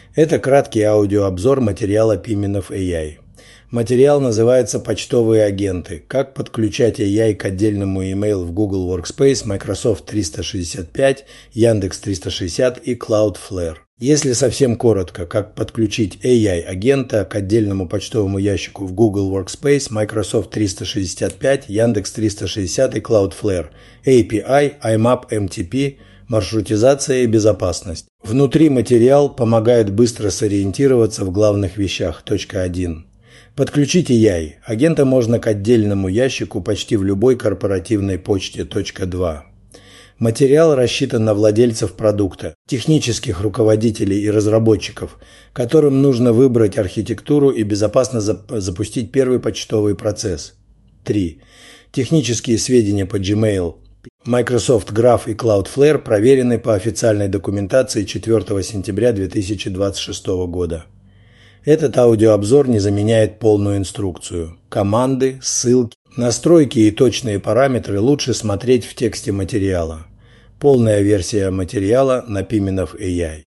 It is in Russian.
Это краткий аудиообзор материала Piminov AI. Материал называется «Почтовые агенты. Как подключать AI к отдельному email в Google Workspace, Microsoft 365, Яндекс 360 и Cloudflare». Если совсем коротко, как подключить AI-агента к отдельному почтовому ящику в Google Workspace, Microsoft 365, Яндекс 360 и Cloudflare, API, IMAP, MTP, маршрутизация и безопасность. Внутри материал помогает быстро сориентироваться в главных вещах. 1. Подключить AI. Агента можно к отдельному ящику почти в любой корпоративной почте. 2. Материал рассчитан на владельцев продукта, технических руководителей и разработчиков, которым нужно выбрать архитектуру и безопасно запустить первый почтовый процесс. 3. Технические сведения по Gmail, Microsoft Graph и Cloudflare проверены по официальной документации 4 сентября 2026 года. Этот аудиообзор не заменяет полную инструкцию. Команды, ссылки, настройки и точные параметры лучше смотреть в тексте материала. Полная версия материала на Piminov AI.